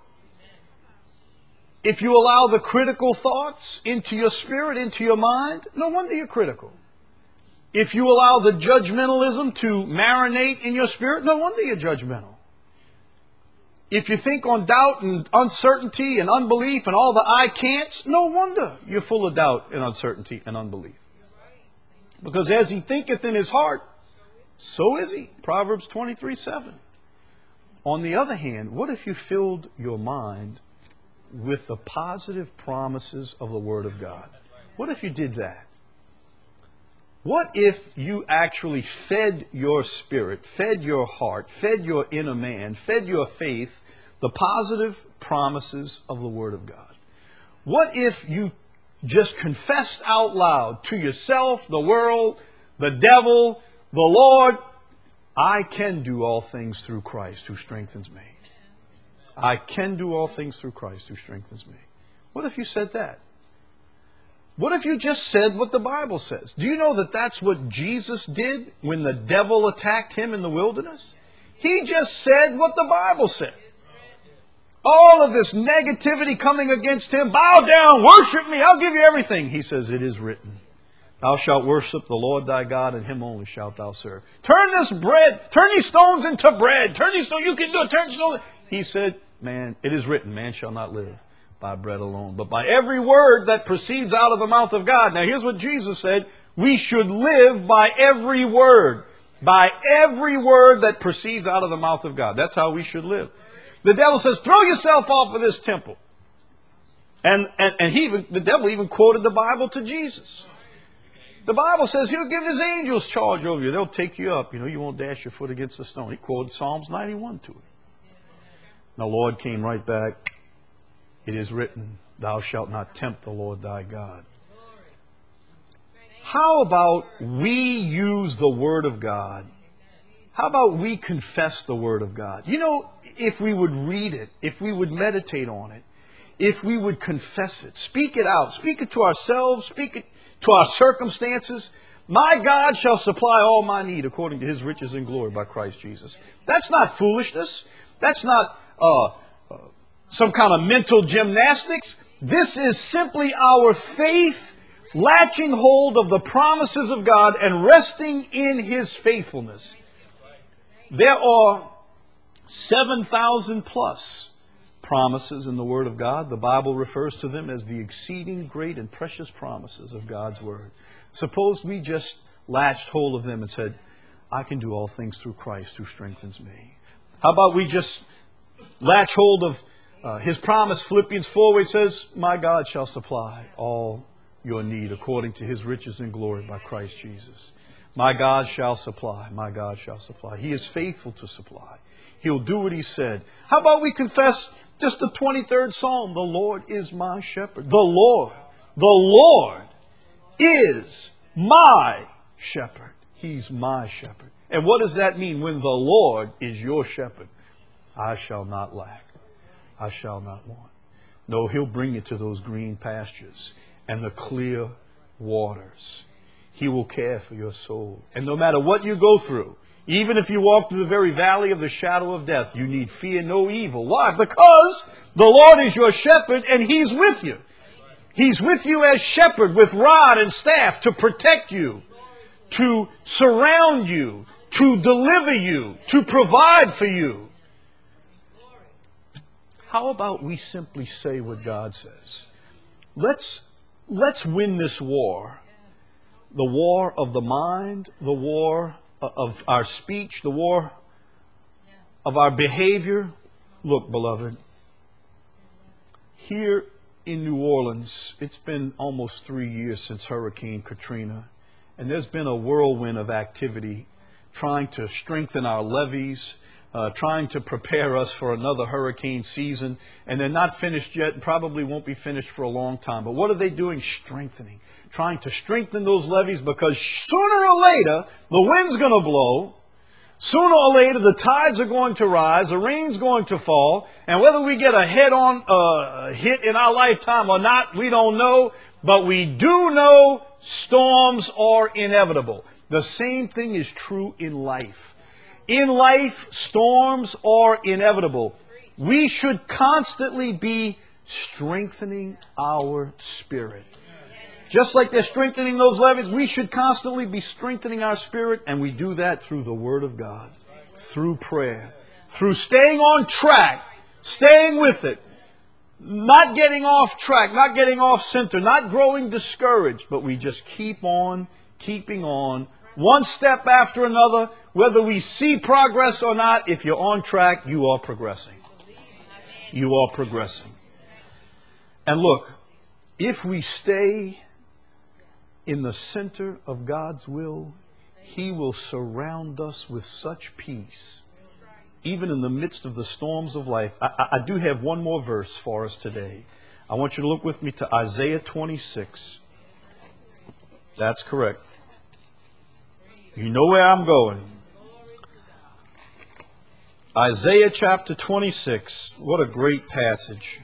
If you allow the critical thoughts into your spirit, into your mind, no wonder you're critical. If you allow the judgmentalism to marinate in your spirit, no wonder you're judgmental. If you think on doubt and uncertainty and unbelief and all the I can'ts, no wonder you're full of doubt and uncertainty and unbelief. Because as he thinketh in his heart, so is he. Proverbs twenty-three seven. On the other hand, what if you filled your mind with the positive promises of the Word of God? What if you did that? What if you actually fed your spirit, fed your heart, fed your inner man, fed your faith, the positive promises of the Word of God? What if you just confessed out loud to yourself, the world, the devil, the Lord, I can do all things through Christ who strengthens me. I can do all things through Christ who strengthens me. What if you said that? What if you just said what the Bible says? Do you know that that's what Jesus did when the devil attacked him in the wilderness? He just said what the Bible said. All of this negativity coming against him, bow down, worship me, I'll give you everything. He says, it is written. Thou shalt worship the Lord thy God, and him only shalt thou serve. Turn this bread, turn these stones into bread. Turn these stones, you can do it, turn stones. He said, man, it is written, man shall not live by bread alone, but by every word that proceeds out of the mouth of God. Now here's what Jesus said, we should live by every word. By every word that proceeds out of the mouth of God. That's how we should live. The devil says, throw yourself off of this temple. And, and, and he even, the devil even quoted the Bible to Jesus. The Bible says he'll give his angels charge over you. They'll take you up. You know, you won't dash your foot against a stone. He quoted Psalms ninety-one to him. The Lord came right back. It is written, thou shalt not tempt the Lord thy God. How about we use the Word of God? How about we confess the Word of God? You know, if we would read it, if we would meditate on it, if we would confess it, speak it out, speak it to ourselves, speak it to our circumstances. My God shall supply all my need according to his riches and glory by Christ Jesus. That's not foolishness. That's not uh, uh, some kind of mental gymnastics. This is simply our faith latching hold of the promises of God and resting in his faithfulness. There are seven thousand plus promises in the Word of God. The Bible refers to them as the exceeding great and precious promises of God's Word. Suppose we just latched hold of them and said, I can do all things through Christ who strengthens me. How about we just latch hold of uh, his promise, Philippians four, where it says, my God shall supply all your need according to his riches and glory by Christ Jesus. My God shall supply, my God shall supply. He is faithful to supply. He'll do what he said. How about we confess just the twenty-third Psalm? The Lord is my shepherd. The Lord, the Lord is my shepherd. He's my shepherd. And what does that mean? When the Lord is your shepherd, I shall not lack. I shall not want. No, he'll bring you to those green pastures and the clear waters. He will care for your soul. And no matter what you go through, Even if you walk through the very valley of the shadow of death, you need fear no evil. Why? Because the Lord is your shepherd and He's with you. He's with you as shepherd with rod and staff to protect you, to surround you, to deliver you, to provide for you. How about we simply say what God says? Let's, let's win this war. The war of the mind, the war of our speech, the war of our behavior. Look, beloved, here in New Orleans, it's been almost three years since Hurricane Katrina, and there's been a whirlwind of activity trying to strengthen our levees, uh, trying to prepare us for another hurricane season, and they're not finished yet, and probably won't be finished for a long time. But what are they doing? Strengthening. Trying to strengthen those levees, because sooner or later, the wind's going to blow. Sooner or later, the tides are going to rise, the rain's going to fall, and whether we get a head-on uh, hit in our lifetime or not, we don't know, but we do know storms are inevitable. The same thing is true in life. In life, storms are inevitable. We should constantly be strengthening our spirit. Just like they're strengthening those levees, we should constantly be strengthening our spirit, and we do that through the Word of God, through prayer, through staying on track, staying with it, not getting off track, not getting off center, not growing discouraged, but we just keep on, keeping on, one step after another. Whether we see progress or not, if you're on track, you are progressing. You are progressing. And look, if we stay in the center of God's will, He will surround us with such peace, even in the midst of the storms of life. I, I, I do have one more verse for us today. I want you to look with me to Isaiah twenty-six. That's correct. You know where I'm going. Isaiah chapter twenty-six. What a great passage.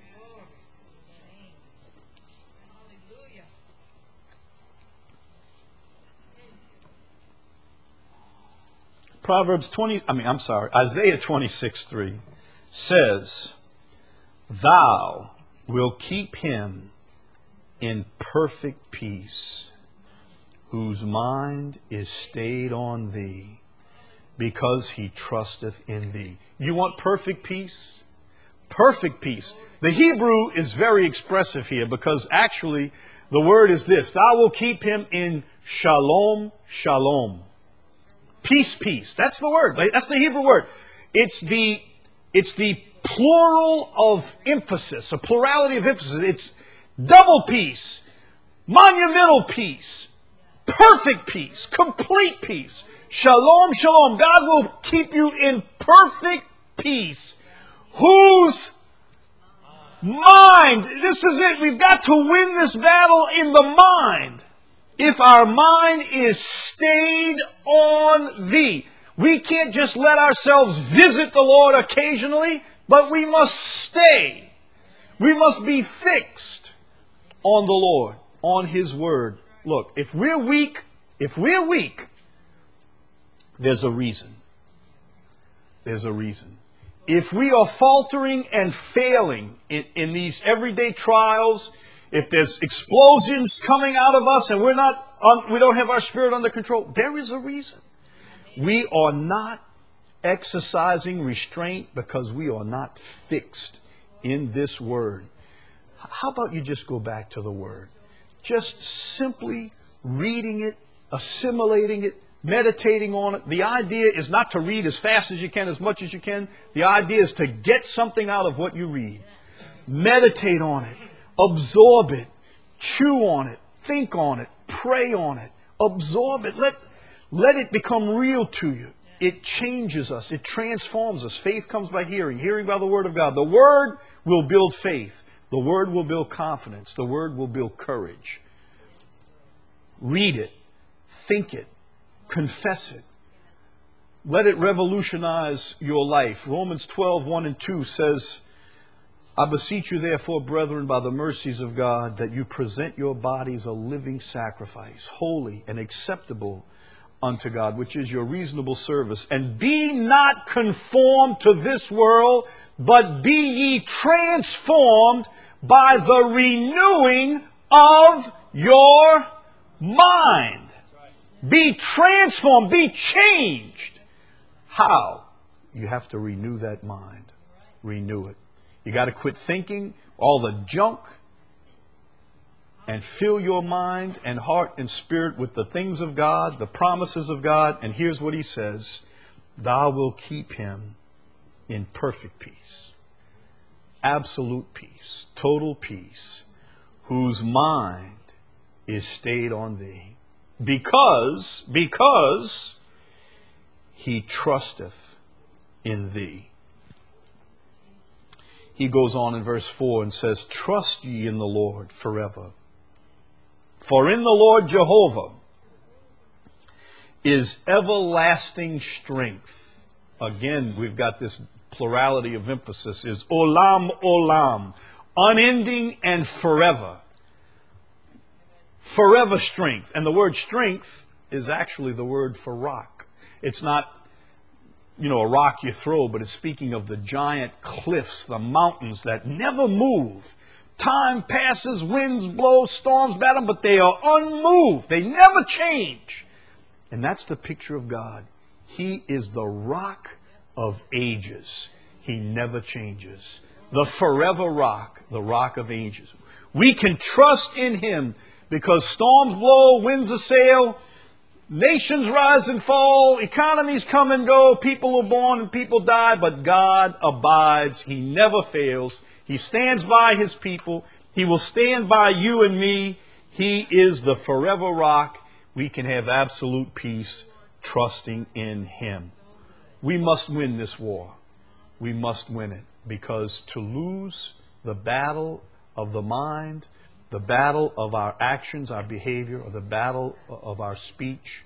Proverbs twenty, I mean, I'm sorry, Isaiah twenty-six three says, "Thou wilt keep him in perfect peace, whose mind is stayed on thee, because he trusteth in thee." You want perfect peace? Perfect peace. The Hebrew is very expressive here, because actually the word is this: thou wilt keep him in shalom, shalom. Peace, peace. That's the word. That's the Hebrew word. It's the, it's the plural of emphasis, a plurality of emphasis. It's double peace, monumental peace, perfect peace, complete peace. Shalom, shalom. God will keep you in perfect peace. Whose mind? This is it. We've got to win this battle in the mind. If our mind is stayed on thee, we can't just let ourselves visit the Lord occasionally, but we must stay. We must be fixed on the Lord, on His Word. Look, if we're weak, if we're weak, there's a reason. There's a reason. If we are faltering and failing in, in these everyday trials, if there's explosions coming out of us and we're not, on, we don't have our spirit under control, there is a reason. We are not exercising restraint because we are not fixed in this Word. How about you just go back to the Word? Just simply reading it, assimilating it, meditating on it. The idea is not to read as fast as you can, as much as you can. The idea is to get something out of what you read. Meditate on it. Absorb it. Chew on it. Think on it. Pray on it. Absorb it. Let, let it become real to you. It changes us. It transforms us. Faith comes by hearing. Hearing by the Word of God. The Word will build faith. The Word will build confidence. The Word will build courage. Read it. Think it. Confess it. Let it revolutionize your life. Romans twelve, one and two says, "I beseech you therefore, brethren, by the mercies of God, that you present your bodies a living sacrifice, holy and acceptable unto God, which is your reasonable service. And be not conformed to this world, but be ye transformed by the renewing of your mind. Be transformed, be changed. How? You have to renew that mind. Renew it. You got to quit thinking all the junk and fill your mind and heart and spirit with the things of God, the promises of God. And here's what he says: thou wilt keep him in perfect peace, absolute peace, total peace, whose mind is stayed on thee, because, because he trusteth in thee. He goes on in verse four and says, trust ye in the Lord forever. For in the Lord Jehovah is everlasting strength. Again, we've got this plurality of emphasis, is olam, olam, unending and forever. Forever strength. And the word strength is actually the word for rock. It's not, you know, a rock you throw, but it's speaking of the giant cliffs, the mountains that never move. Time passes, winds blow, storms bat them, but they are unmoved. They never change. And that's the picture of God. He is the rock of ages. He never changes. The forever rock, the rock of ages. We can trust in him because storms blow, winds assail, nations rise and fall, economies come and go, people are born and people die, but God abides. He never fails. He stands by his people. He will stand by you and me. He is the forever rock. We can have absolute peace trusting in him. We must win this war. We must win it, because to lose the battle of the mind, the battle of our actions, our behavior, or the battle of our speech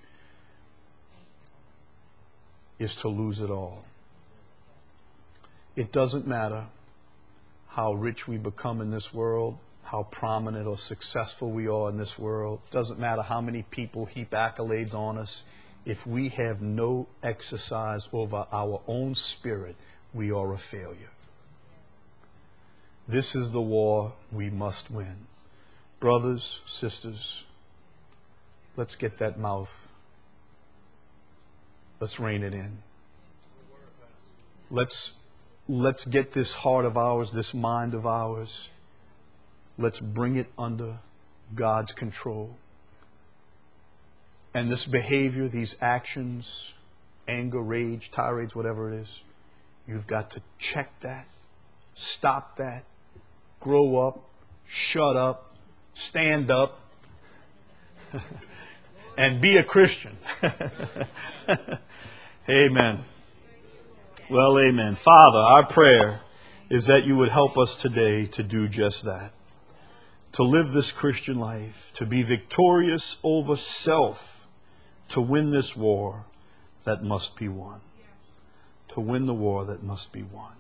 is to lose it all. It doesn't matter how rich we become in this world, how prominent or successful we are in this world. It doesn't matter how many people heap accolades on us. If we have no exercise over our own spirit, we are a failure. This is the war we must win. Brothers, sisters, let's get that mouth. Let's rein it in. Let's Let's get this heart of ours, this mind of ours, let's bring it under God's control. And this behavior, these actions, anger, rage, tirades, whatever it is, you've got to check that, stop that, grow up, shut up, stand up, and be a Christian. Amen. Well, amen. Father, our prayer is that you would help us today to do just that. To live this Christian life, to be victorious over self, to win this war that must be won. To win the war that must be won.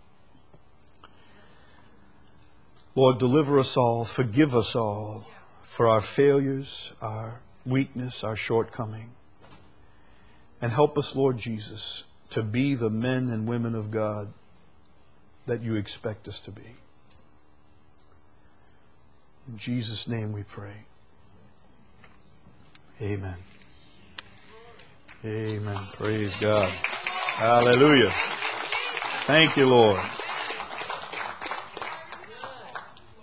Lord, deliver us all, forgive us all for our failures, our weakness, our shortcoming. And help us, Lord Jesus, to be the men and women of God that you expect us to be. In Jesus' name we pray. Amen. Amen. Praise God. Hallelujah. Thank you, Lord.